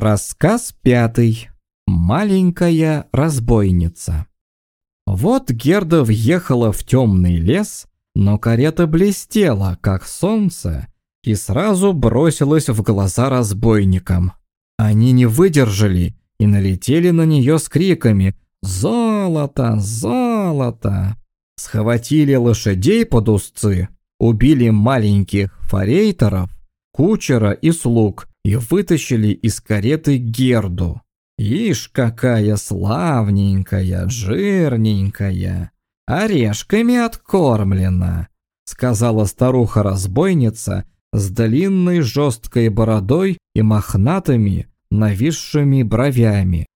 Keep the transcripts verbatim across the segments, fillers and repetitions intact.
Рассказ пятый. Маленькая разбойница. Вот Герда въехала в темный лес, но карета блестела, как солнце, и сразу бросилась в глаза разбойникам. Они не выдержали и налетели на нее с криками «Золото! Золото!». Схватили лошадей под узцы, убили маленьких форейтеров, кучера и слуг и вытащили из кареты Герду. Ишь, какая славненькая, жирненькая, орешками откормлена, сказала старуха-разбойница с длинной жесткой бородой и мохнатыми нависшими бровями.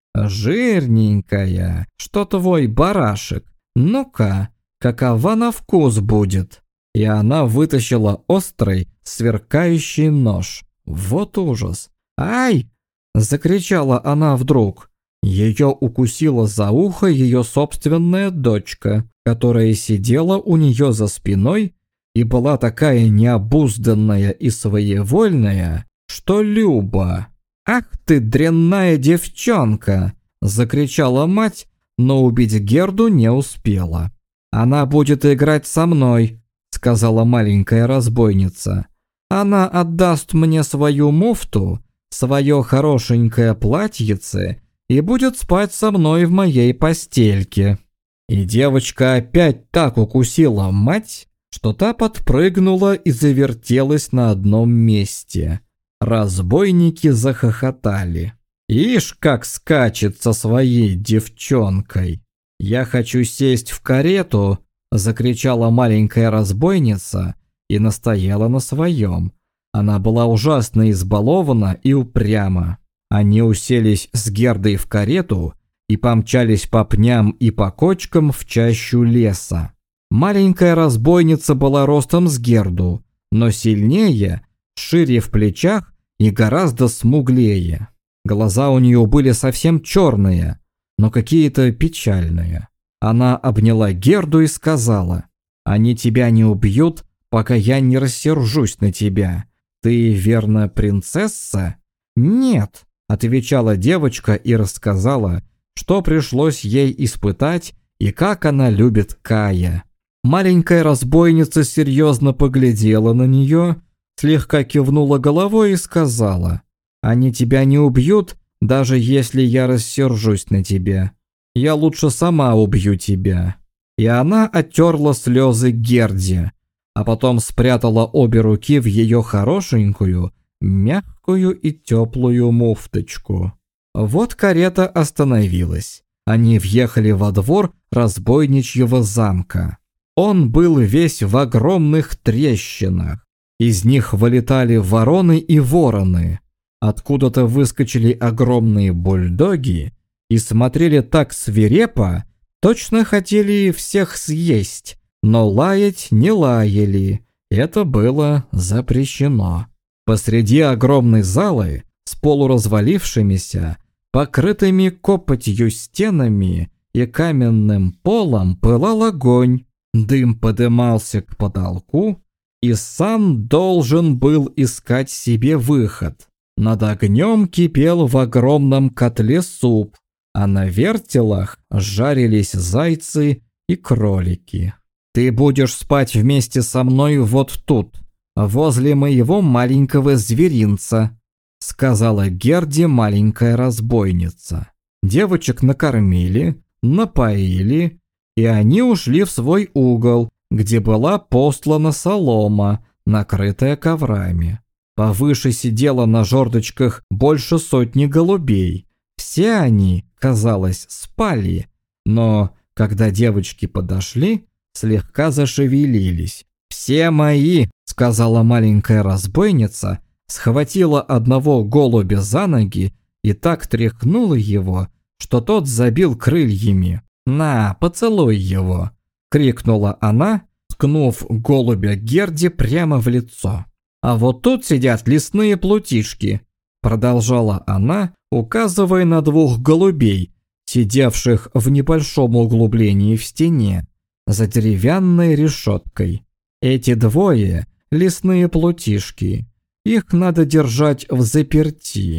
Жирненькая, что твой барашек. Ну-ка, какова на вкус будет? И она вытащила острый, сверкающий нож. Вот ужас. Ай! Закричала она вдруг. Ее укусила за ухо ее собственная дочка, которая сидела у нее за спиной и была такая необузданная и своевольная, что Люба. «Ах ты, дрянная девчонка!» – закричала мать, но убить Герду не успела. «Она будет играть со мной», – сказала маленькая разбойница. «Она отдаст мне свою муфту, свое хорошенькое платьице и будет спать со мной в моей постельке». И девочка опять так укусила мать, что та подпрыгнула и завертелась на одном месте. Разбойники захохотали. «Ишь, как скачет со своей девчонкой! Я хочу сесть в карету!» – закричала маленькая разбойница и настояла на своем. Она была ужасно избалована и упряма. Они уселись с Гердой в карету и помчались по пням и по кочкам в чащу леса. Маленькая разбойница была ростом с Герду, но сильнее, шире в плечах и гораздо смуглее. Глаза у нее были совсем черные, но какие-то печальные. Она обняла Герду и сказала: «Они тебя не убьют, пока я не рассержусь на тебя. Ты, верно, принцесса?» «Нет», – отвечала девочка и рассказала, что пришлось ей испытать и как она любит Кая. Маленькая разбойница серьезно поглядела на нее, слегка кивнула головой и сказала: «Они тебя не убьют, даже если я рассержусь на тебя. Я лучше сама убью тебя». И она оттерла слезы Герде, а потом спрятала обе руки в ее хорошенькую, мягкую и теплую муфточку. Вот карета остановилась. Они въехали во двор разбойничьего замка. Он был весь в огромных трещинах. Из них вылетали вороны и вороны. Откуда-то выскочили огромные бульдоги и смотрели так свирепо, точно хотели всех съесть, но лаять не лаяли. Это было запрещено. Посреди огромной залы с полуразвалившимися, покрытыми копотью стенами и каменным полом пылал огонь. Дым подымался к потолку, и сам должен был искать себе выход. Над огнем кипел в огромном котле суп, а на вертелах жарились зайцы и кролики. «Ты будешь спать вместе со мной вот тут, возле моего маленького зверинца», – сказала Герде маленькая разбойница. Девочек накормили, напоили, и они ушли в свой угол, где была постлана солома, накрытая коврами. Повыше сидело на жердочках больше сотни голубей. Все они, казалось, спали, но, когда девочки подошли, слегка зашевелились. «Все мои», — сказала маленькая разбойница, схватила одного голубя за ноги и так тряхнула его, что тот забил крыльями. «На, поцелуй его», — крикнула она, ткнув голубя Герде прямо в лицо. «А вот тут сидят лесные плутишки», — продолжала она, указывая на двух голубей, сидевших в небольшом углублении в стене, за деревянной решеткой. «Эти двое — лесные плутишки. Их надо держать взаперти.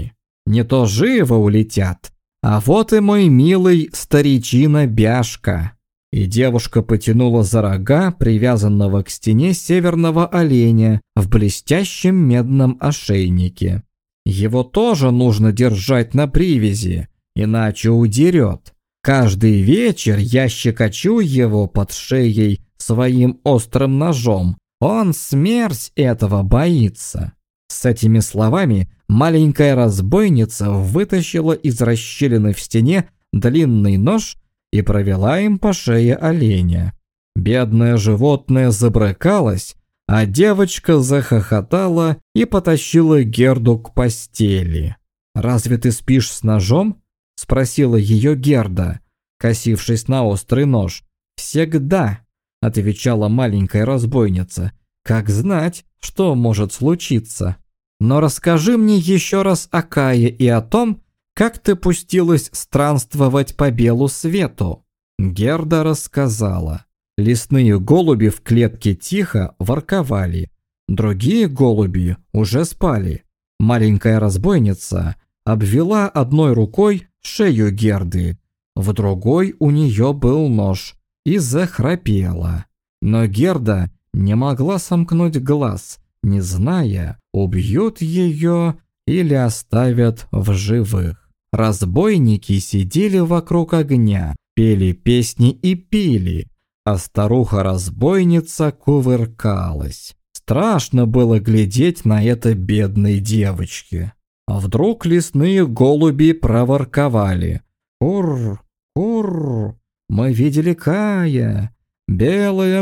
не то живо улетят. А вот и мой милый старичина Бяшка». И девушка потянула за рога привязанного к стене северного оленя в блестящем медном ошейнике. «Его тоже нужно держать на привязи, иначе удерет. Каждый вечер я щекочу его под шеей своим острым ножом. Он смерть этого боится». С этими словами маленькая разбойница вытащила из расщелины в стене длинный нож и провела им по шее оленя. Бедное животное забрыкалось, а девочка захохотала и потащила Герду к постели. «Разве ты спишь с ножом?» – спросила ее Герда, косившись на острый нож. «Всегда», – отвечала маленькая разбойница. «Как знать, что может случиться? Но расскажи мне еще раз о Кае и о том, как ты пустилась странствовать по белу свету». Герда рассказала. Лесные голуби в клетке тихо ворковали. Другие голуби уже спали. Маленькая разбойница обвела одной рукой шею Герды, в другой у нее был нож, и захрапела. Но Герда не могла сомкнуть глаз, не зная, убьют ее или оставят в живых. Разбойники сидели вокруг огня, пели песни и пили, а старуха-разбойница кувыркалась. Страшно было глядеть на это бедной девочке. А вдруг лесные голуби проворковали: «Кур, кур, мы видели Кая, белая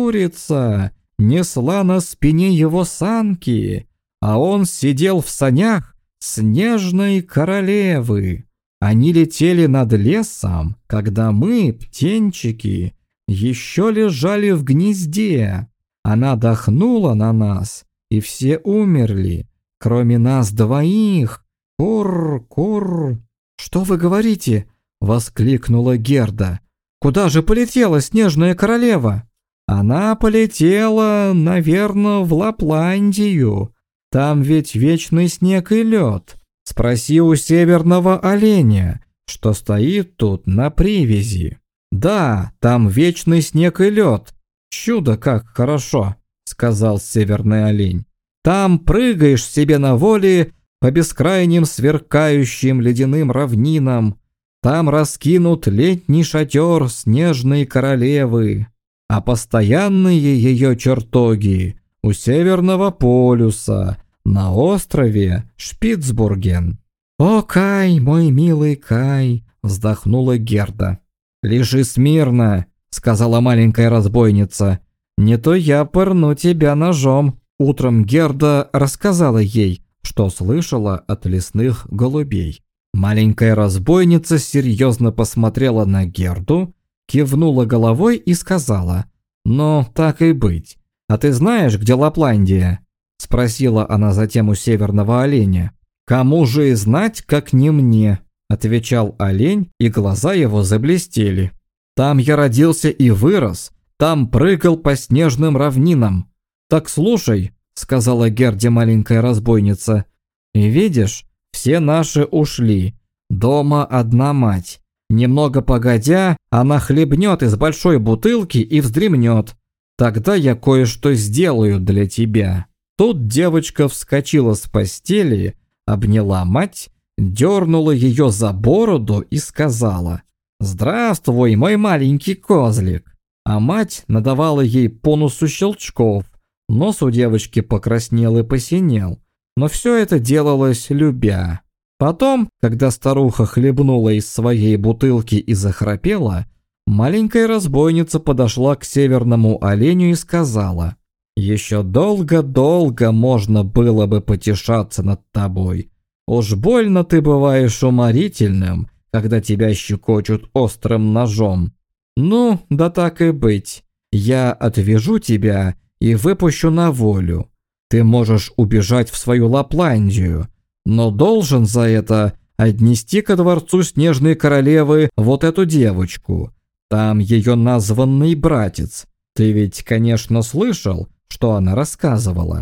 курица несла на спине его санки, а он сидел в санях снежной королевы. Они летели над лесом, когда мы, птенчики, еще лежали в гнезде. Она дохнула на нас, и все умерли, кроме нас двоих. Кур, кур». «Что вы говорите?» – воскликнула Герда. «Куда же полетела снежная королева?» «Она полетела, наверное, в Лапландию. Там ведь вечный снег и лед. Спроси у северного оленя, что стоит тут на привязи. Да, там вечный снег и лед. Чудо как хорошо», — сказал северный олень. «Там прыгаешь себе на воле по бескрайним сверкающим ледяным равнинам. Там раскинут летний шатер снежной королевы, а постоянные ее чертоги у Северного полюса, на острове Шпицбурген». «О, Кай, мой милый Кай!» – вздохнула Герда. «Лежи смирно», – сказала маленькая разбойница. «Не то я пырну тебя ножом». Утром Герда рассказала ей, что слышала от лесных голубей. Маленькая разбойница серьезно посмотрела на Герду, кивнула головой и сказала: «Ну, так и быть. А ты знаешь, где Лапландия?» – спросила она затем у северного оленя. «Кому же и знать, как не мне?» – отвечал олень, и глаза его заблестели. «Там я родился и вырос, там прыгал по снежным равнинам». «Так слушай», – сказала Герде маленькая разбойница, – «видишь, все наши ушли, дома одна мать. Немного погодя, она хлебнет из большой бутылки и вздремнет. Тогда я кое-что сделаю для тебя». Тут девочка вскочила с постели, обняла мать, дернула ее за бороду и сказала: «Здравствуй, мой маленький козлик». А мать надавала ей по носу щелчков. Нос у девочки покраснел и посинел, но все это делалось любя. Потом, когда старуха хлебнула из своей бутылки и захрапела, маленькая разбойница подошла к северному оленю и сказала: «Еще долго-долго можно было бы потешаться над тобой. Уж больно ты бываешь уморительным, когда тебя щекочут острым ножом. Ну, да так и быть. Я отвяжу тебя и выпущу на волю. Ты можешь убежать в свою Лапландию, но должен за это отнести ко дворцу снежной королевы вот эту девочку. Там ее названный братец. Ты ведь, конечно, слышал, что она рассказывала».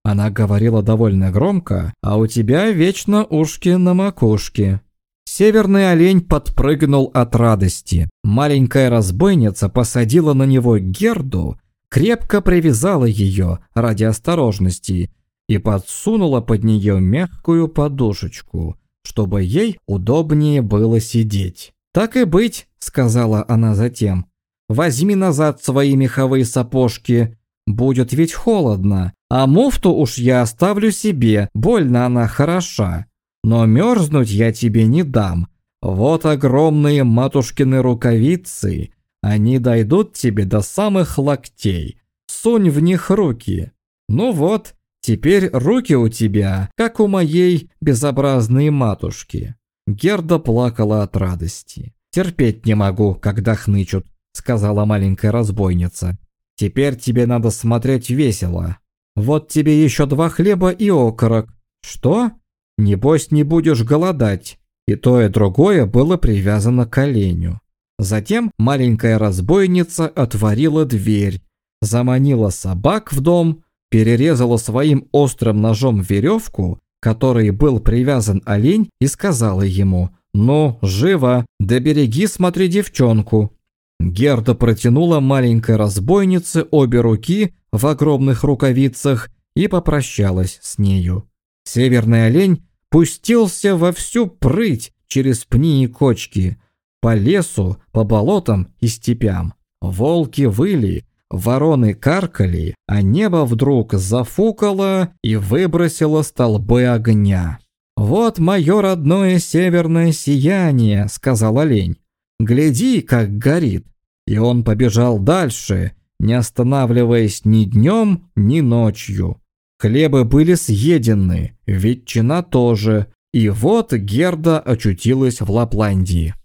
Она говорила довольно громко, а у тебя вечно ушки на макушке. Северный олень подпрыгнул от радости. Маленькая разбойница посадила на него Герду, крепко привязала ее ради осторожности и подсунула под нее мягкую подушечку, чтобы ей удобнее было сидеть. «Так и быть», — сказала она затем, — «возьми назад свои меховые сапожки, будет ведь холодно, а муфту уж я оставлю себе, больно она хороша. Но мерзнуть я тебе не дам. Вот огромные матушкины рукавицы, они дойдут тебе до самых локтей. Сунь в них руки. Ну вот, теперь руки у тебя, как у моей безобразной матушки». Герда плакала от радости. «Терпеть не могу, когда хнычут», — сказала маленькая разбойница. «Теперь тебе надо смотреть весело. Вот тебе еще два хлеба и окорок. Что? Небось, не будешь голодать». И то, и другое было привязано к оленю. Затем маленькая разбойница отворила дверь, заманила собак в дом, перерезала своим острым ножом веревку, которой был привязан олень, и сказала ему: «Ну, живо, да береги, смотри, девчонку». Герда протянула маленькой разбойнице обе руки в огромных рукавицах и попрощалась с нею. Северный олень пустился во всю прыть через пни и кочки, по лесу, по болотам и степям. Волки выли, вороны каркали, а небо вдруг зафукало и выбросило столбы огня. «Вот мое родное северное сияние», — сказал олень. «Гляди, как горит». И он побежал дальше, не останавливаясь ни днем, ни ночью. Хлебы были съедены, ветчина тоже, и вот Герда очутилась в Лапландии.